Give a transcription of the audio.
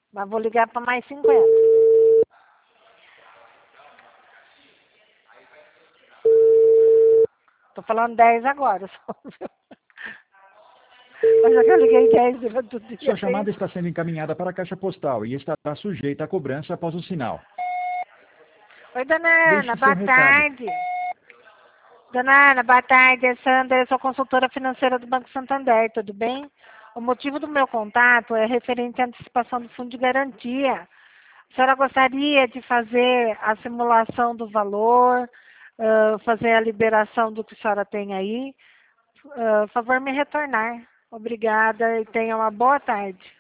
Mas vou ligar para mais 50. Tô falando 10 agora. Mas é que eu liguei 10 durante o dia. Sua chamada está sendo encaminhada para a caixa postal e estará sujeita a cobrança após o sinal. Oi, dona Deixe Ana, seu boa recado. tarde. Dona Ana, boa tarde. É Sandra, eu sou consultora financeira do Banco Santander, tudo bem? O motivo do meu contato é referente à antecipação do fundo de garantia. A senhora gostaria de fazer a simulação do valor, fazer a liberação do que a senhora tem aí? Por favor, me retornar. Obrigada e tenha uma boa tarde.